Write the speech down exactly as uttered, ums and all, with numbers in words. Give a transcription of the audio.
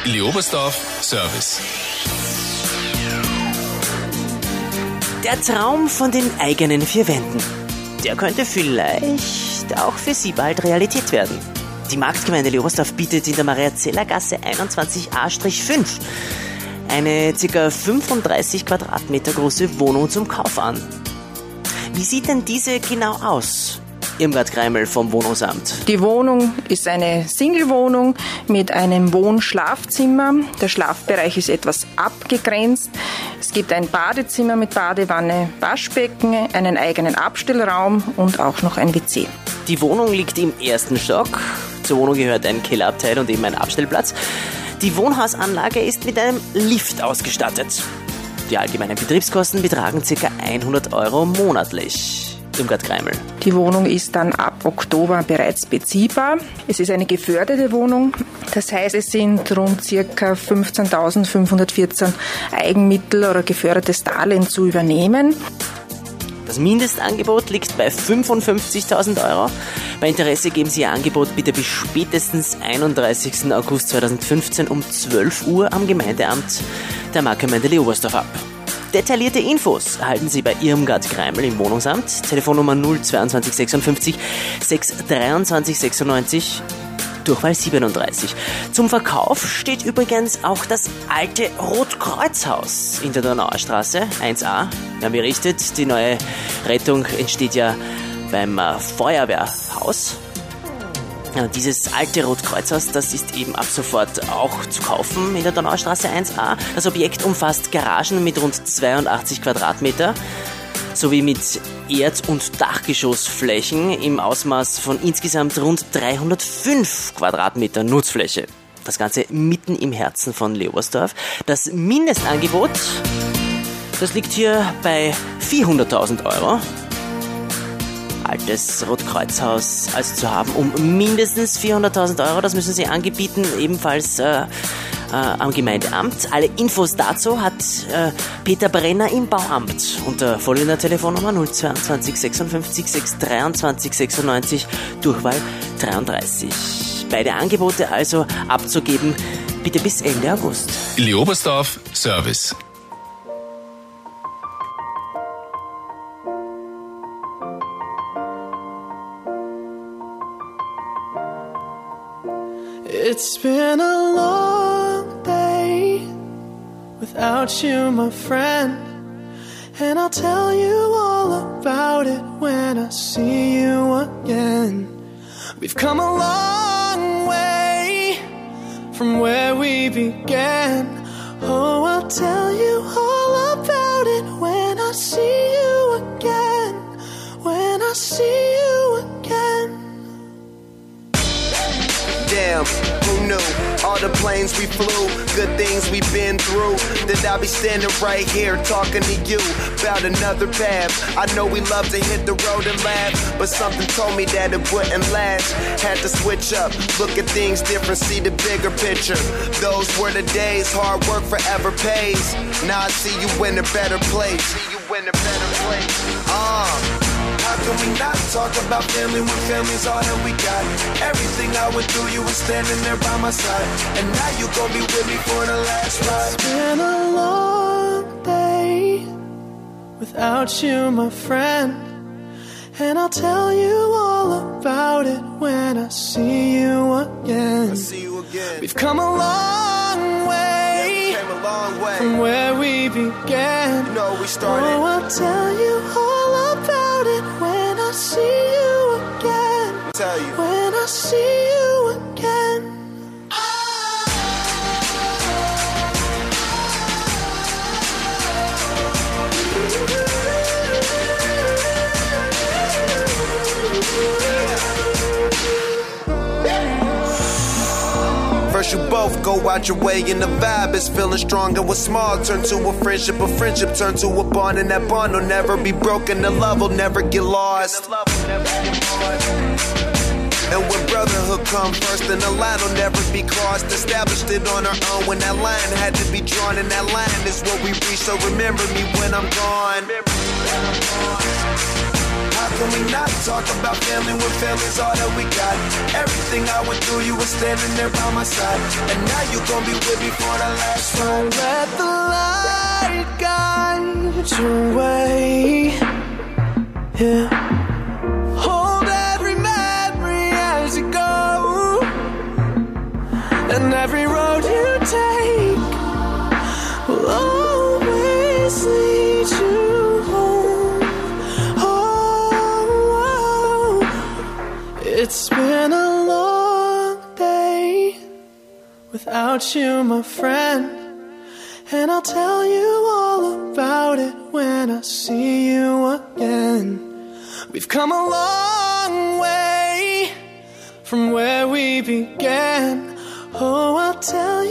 Willi Oberstdorf Service. Der Traum von den eigenen vier Wänden, der könnte vielleicht auch für Sie bald Realität werden. Die Marktgemeinde Leobersdorf bietet in der Mariazellergasse einundzwanzig a fünf eine ca. fünfunddreißig Quadratmeter große Wohnung zum Kauf an. Wie sieht denn diese genau aus? Irmgard Greimel vom Wohnungsamt. Die Wohnung ist eine Single-Wohnung mit einem Wohn-Schlafzimmer. Der Schlafbereich ist etwas abgegrenzt. Es gibt ein Badezimmer mit Badewanne, Waschbecken, einen eigenen Abstellraum und auch noch ein W C. Die Wohnung liegt im ersten Stock. Zur Wohnung gehört ein Kellerabteil und eben ein Abstellplatz. Die Wohnhausanlage ist mit einem Lift ausgestattet. Die allgemeinen Betriebskosten betragen ca. hundert Euro monatlich. Irmgard Greimel. Die Wohnung ist dann ab Oktober bereits beziehbar. Es ist eine geförderte Wohnung. Das heißt, es sind rund ca. fünfzehntausendfünfhundertvierzehn Eigenmittel oder gefördertes Darlehen zu übernehmen. Das Mindestangebot liegt bei fünfundfünfzigtausend Euro. Bei Interesse geben Sie Ihr Angebot bitte bis spätestens einunddreißigsten August zweitausendfünfzehn um zwölf Uhr am Gemeindeamt der Marktgemeinde Leobersdorf ab. Detaillierte Infos erhalten Sie bei Irmgard Greimel im Wohnungsamt. Telefonnummer null zweiundzwanzig sechsundfünfzig sechs dreiundzwanzig sechsundneunzig, Durchwahl siebenunddreißig. Zum Verkauf steht übrigens auch das alte Rotkreuzhaus in der Donauer Straße eins a. Wir haben berichtet, die neue Rettung entsteht ja beim Feuerwehrhaus. Ja, dieses alte Rotkreuzhaus, das ist eben ab sofort auch zu kaufen in der Donauer Straße eins a. Das Objekt umfasst Garagen mit rund zweiundachtzig Quadratmeter sowie mit Erd- und Dachgeschossflächen im Ausmaß von insgesamt rund dreihundertfünf Quadratmeter Nutzfläche. Das Ganze mitten im Herzen von Leobersdorf. Das Mindestangebot, das liegt hier bei vierhunderttausend Euro. Altes Rotkreuzhaus also zu haben um mindestens vierhunderttausend Euro. Das müssen Sie angebieten, ebenfalls äh, äh, am Gemeindeamt. Alle Infos dazu hat äh, Peter Brenner im Bauamt unter folgender Telefonnummer null zweiundzwanzig sechsundfünfzig sechs dreiundzwanzig sechsundneunzig, Durchwahl dreiunddreißig. Beide Angebote also abzugeben, bitte bis Ende August. Willi Oberstdorf Service. It's been a long day without you, my friend, and I'll tell you all about it when I see you again. We've come a long way from where we began. Oh, I'll tell you all about it when I see you again, when I see you again. Damn, who knew? All the planes we flew, good things we've been through. That I'll be standing right here talking to you about another path. I know we love to hit the road and laugh, but something told me that it wouldn't last. Had to switch up, look at things different, see the bigger picture. Those were the days, hard work forever pays. Now I see you in a better place. See you in a better place. Ah. Uh. How can we not talk about family when family's all that we got? Everything I went through, you were standing there by my side, and now you gon' be with me for the last ride. It's been a long day without you, my friend, and I'll tell you all about it when I see you again. I see you again. We've come a long way, yeah, we came a long way from where we began. You know we started. Oh, I'll tell you all about it when I see you again. Tell you. When I see you again. First you both go out your way and the vibe is feeling strong, and what's small turn to a friendship, a friendship turn to a bond, and that bond will never be broken, the love will never get lost. And when brotherhood brotherhood come first, and the line will never be crossed. Established it on our own when that line had to be drawn, and that line is what we reach. So remember me when I'm gone. How can we not talk about family when family's all that we got? Everything I went through, you were standing there by my side, and now you gon' be with me for the last ride. So let the light guide your way. Yeah. Hold every memory as you go, and every road you take will always lead you home. Oh, it's been a long day without you, my friend, and I'll tell you all about it when I see you again. We've come a long way from where we began. Oh, I'll tell